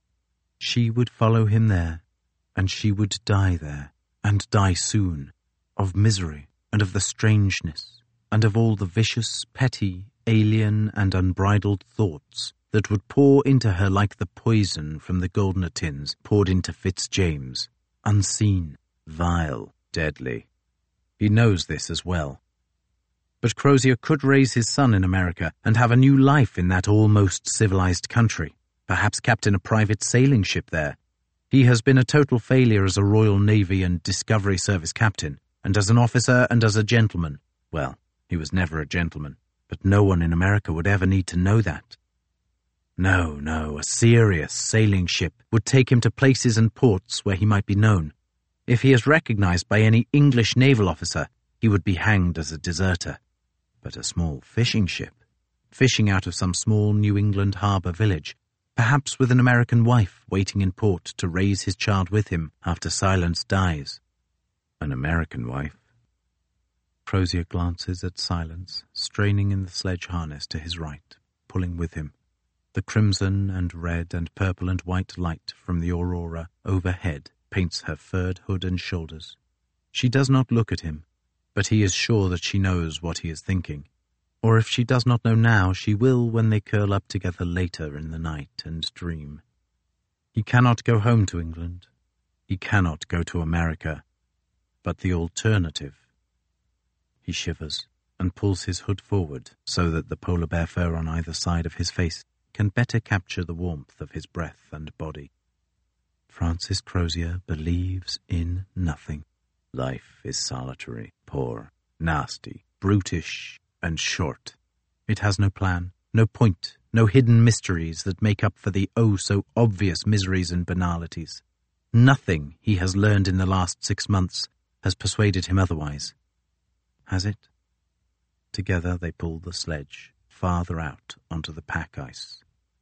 She would follow him there, and she would die there, and die soon, of misery and of the strangeness, and of all the vicious, petty, alien and unbridled thoughts that would pour into her like the poison from the Goldner tins poured into Fitzjames, unseen, vile, deadly. He knows this as well. But Crozier could raise his son in America and have a new life in that almost civilized country, perhaps captain a private sailing ship there. He has been a total failure as a Royal Navy and Discovery Service captain, and as an officer and as a gentleman. Well, he was never a gentleman, but no one in America would ever need to know that. No, no, a serious sailing ship would take him to places and ports where he might be known. If he is recognized by any English naval officer, he would be hanged as a deserter. But a small fishing ship, fishing out of some small New England harbour village, perhaps with an American wife waiting in port to raise his child with him after Silence dies. An American wife. Crozier glances at Silence, straining in the sledge harness to his right, pulling with him. The crimson and red and purple and white light from the aurora overhead paints her furred hood and shoulders. She does not look at him, but he is sure that she knows what he is thinking. Or if she does not know now, she will when they curl up together later in the night and dream. He cannot go home to England. He cannot go to America. But the alternative. He shivers and pulls his hood forward so that the polar bear fur on either side of his face can better capture the warmth of his breath and body. Francis Crozier believes in nothing. Life is solitary, poor, nasty, brutish, and short. It has no plan, no point, no hidden mysteries that make up for the oh-so-obvious miseries and banalities. Nothing he has learned in the last six months has persuaded him otherwise. Has it? Together they pull the sledge farther out onto the pack ice.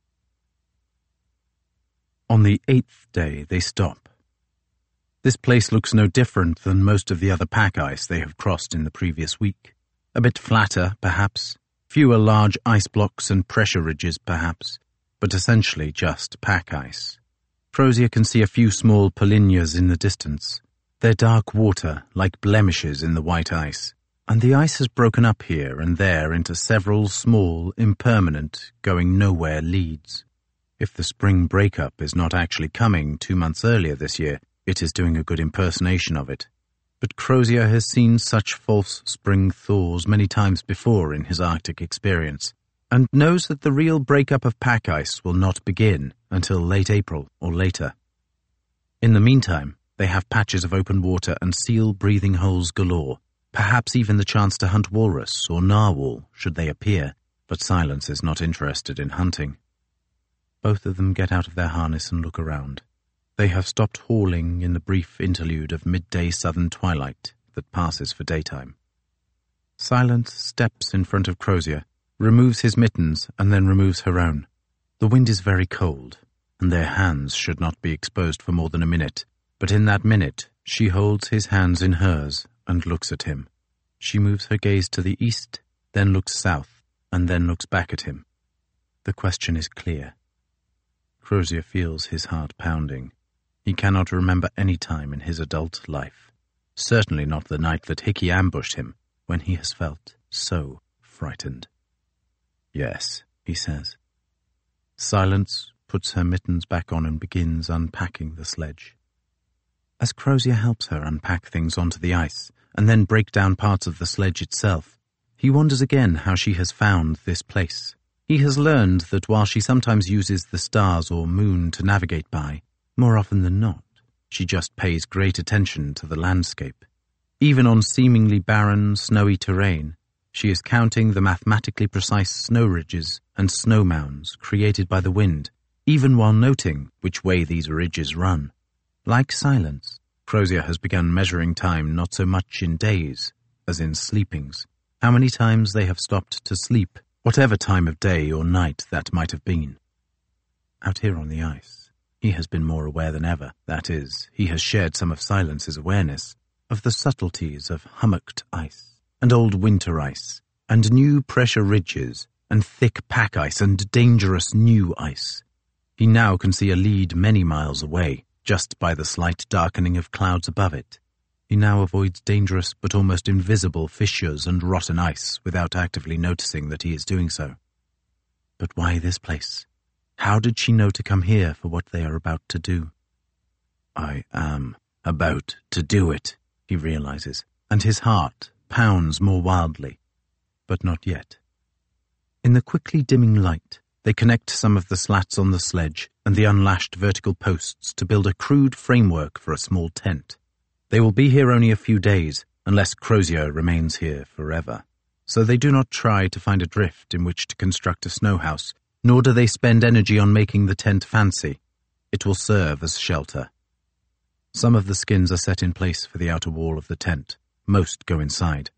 On the eighth day they stop. This place looks no different than most of the other pack ice they have crossed in the previous week. A bit flatter, perhaps, fewer large ice blocks and pressure ridges, perhaps, but essentially just pack ice. Crozier can see a few small polynyas in the distance, their dark water like blemishes in the white ice, and the ice has broken up here and there into several small, impermanent, going-nowhere leads. If the spring breakup is not actually coming two months earlier this year, it is doing a good impersonation of it. But Crozier has seen such false spring thaws many times before in his Arctic experience, and knows that the real breakup of pack ice will not begin until late April or later. In the meantime, they have patches of open water and seal breathing holes galore, perhaps even the chance to hunt walrus or narwhal should they appear, but Silence is not interested in hunting. Both of them get out of their harness and look around. They have stopped hauling in the brief interlude of midday southern twilight that passes for daytime. Silence steps in front of Crozier, removes his mittens, and then removes her own. The wind is very cold, and their hands should not be exposed for more than a minute, but in that minute she holds his hands in hers and looks at him. She moves her gaze to the east, then looks south, and then looks back at him. The question is clear. Crozier feels his heart pounding. He cannot remember any time in his adult life, certainly not the night that Hickey ambushed him, when he has felt so frightened. "Yes," he says. Silence puts her mittens back on and begins unpacking the sledge. As Crozier helps her unpack things onto the ice and then break down parts of the sledge itself, he wonders again how she has found this place. He has learned that while she sometimes uses the stars or moon to navigate by, more often than not, she just pays great attention to the landscape. Even on seemingly barren, snowy terrain, she is counting the mathematically precise snow ridges and snow mounds created by the wind, even while noting which way these ridges run. Like Silence, Crozier has begun measuring time not so much in days as in sleepings, how many times they have stopped to sleep, whatever time of day or night that might have been. Out here on the ice, he has been more aware than ever, that is, he has shared some of Silence's awareness, of the subtleties of hummocked ice, and old winter ice, and new pressure ridges, and thick pack ice, and dangerous new ice. He now can see a lead many miles away, just by the slight darkening of clouds above it. He now avoids dangerous but almost invisible fissures and rotten ice without actively noticing that he is doing so. But why this place? How did she know to come here for what they are about to do? I am about to do it, he realizes, and his heart pounds more wildly. But not yet. In the quickly dimming light, they connect some of the slats on the sledge and the unlashed vertical posts to build a crude framework for a small tent. They will be here only a few days, unless Crozier remains here forever. So they do not try to find a drift in which to construct a snow house, nor do they spend energy on making the tent fancy. It will serve as shelter. Some of the skins are set in place for the outer wall of the tent. Most go inside.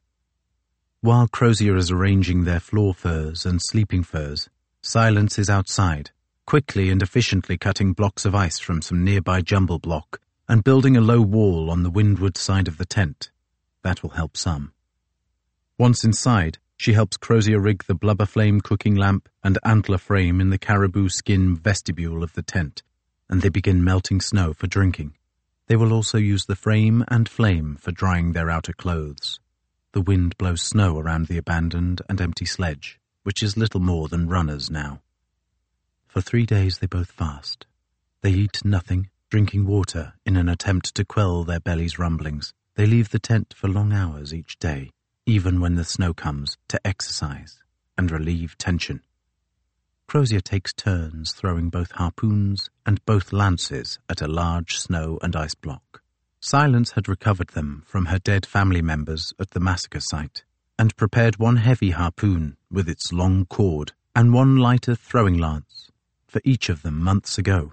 While Crozier is arranging their floor furs and sleeping furs, Silence is outside, quickly and efficiently cutting blocks of ice from some nearby jumble block and building a low wall on the windward side of the tent. That will help some. Once inside, she helps Crozier rig the blubber flame cooking lamp and antler frame in the caribou skin vestibule of the tent, and they begin melting snow for drinking. They will also use the frame and flame for drying their outer clothes. The wind blows snow around the abandoned and empty sledge, which is little more than runners now. For three days they both fast. They eat nothing, drinking water in an attempt to quell their bellies' rumblings. They leave the tent for long hours each day, even when the snow comes, to exercise and relieve tension. Crozier takes turns throwing both harpoons and both lances at a large snow and ice block. Silence had recovered them from her dead family members at the massacre site, and prepared one heavy harpoon with its long cord and one lighter throwing lance for each of them months ago.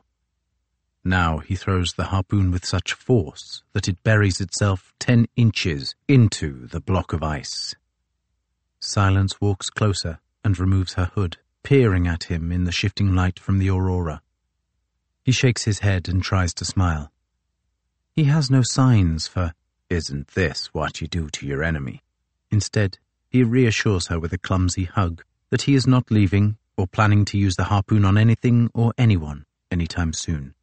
Now he throws the harpoon with such force that it buries itself ten inches into the block of ice. Silence walks closer and removes her hood, peering at him in the shifting light from the aurora. He shakes his head and tries to smile. He has no signs for, "Isn't this what you do to your enemy?" Instead, he reassures her with a clumsy hug that he is not leaving or planning to use the harpoon on anything or anyone anytime soon.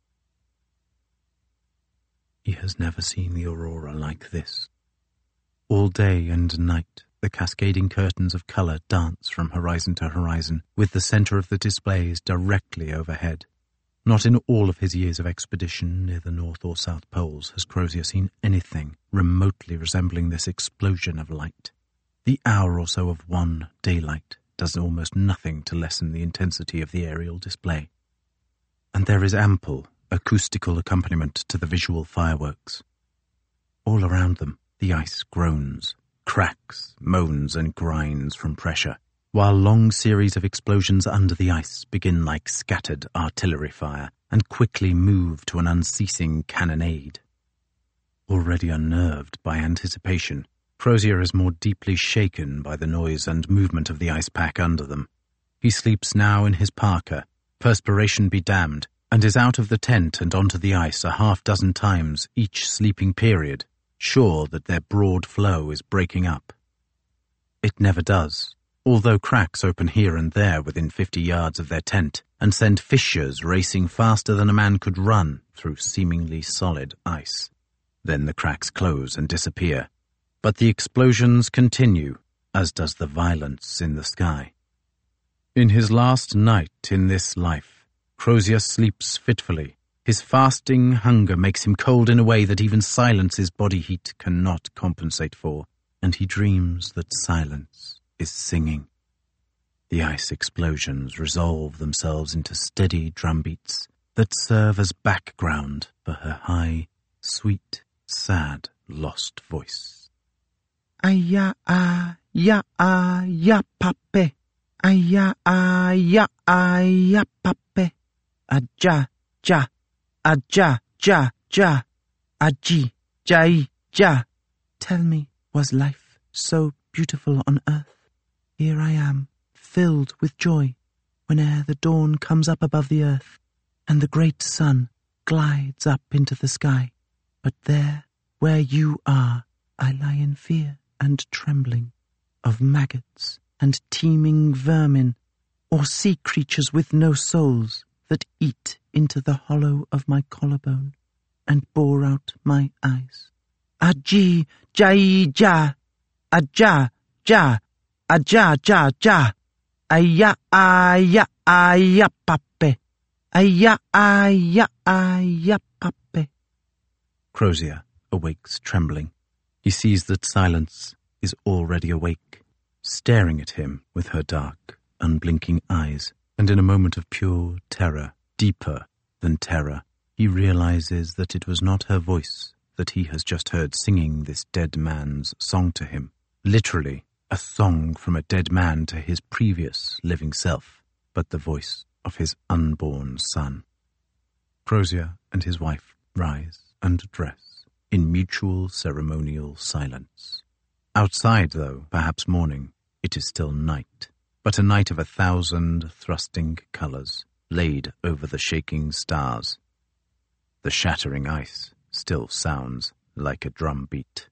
He has never seen the aurora like this. All day and night, the cascading curtains of colour dance from horizon to horizon, with the centre of the displays directly overhead. Not in all of his years of expedition near the North or South Poles has Crozier seen anything remotely resembling this explosion of light. The hour or so of one daylight does almost nothing to lessen the intensity of the aerial display. And there is ample acoustical accompaniment to the visual fireworks. All around them, the ice groans, cracks, moans and grinds from pressure. while long series of explosions under the ice begin like scattered artillery fire and quickly move to an unceasing cannonade. Already unnerved by anticipation, Crozier is more deeply shaken by the noise and movement of the ice pack under them. He sleeps now in his parka, perspiration be damned, and is out of the tent and onto the ice a half dozen times each sleeping period, sure that their broad flow is breaking up. It never does, although cracks open here and there within fifty yards of their tent and send fissures racing faster than a man could run through seemingly solid ice. Then the cracks close and disappear, but the explosions continue, as does the violence in the sky. In his last night in this life, Crozier sleeps fitfully. His fasting hunger makes him cold in a way that even silence's body heat cannot compensate for, and he dreams that silence is singing. The ice explosions resolve themselves into steady drumbeats that serve as background for her high, sweet, sad, lost voice. Aya, ah, ya, ah, ya, pape. Aya, ah, ya, ah, ya, pape. Aja, ja, aja, ja, ja. Aji, jai, ja. Tell me, was life so beautiful on earth? Here I am, filled with joy, whene'er the dawn comes up above the earth, and the great sun glides up into the sky. But there, where you are, I lie in fear and trembling of maggots and teeming vermin, or sea creatures with no souls that eat into the hollow of my collarbone and bore out my eyes. Aji, jai, ja, aja, ja, aja, ja, ja, aya, aya, aya, pape, aya, aya, aya, pape. Crozier awakes trembling. He sees that Silence is already awake, staring at him with her dark, unblinking eyes, and in a moment of pure terror, deeper than terror, he realizes that it was not her voice that he has just heard singing this dead man's song to him, literally a song from a dead man to his previous living self, but the voice of his unborn son. Crozier and his wife rise and dress in mutual ceremonial silence. Outside, though, perhaps morning, it is still night, but a night of a thousand thrusting colours laid over the shaking stars. The shattering ice still sounds like a drum beat.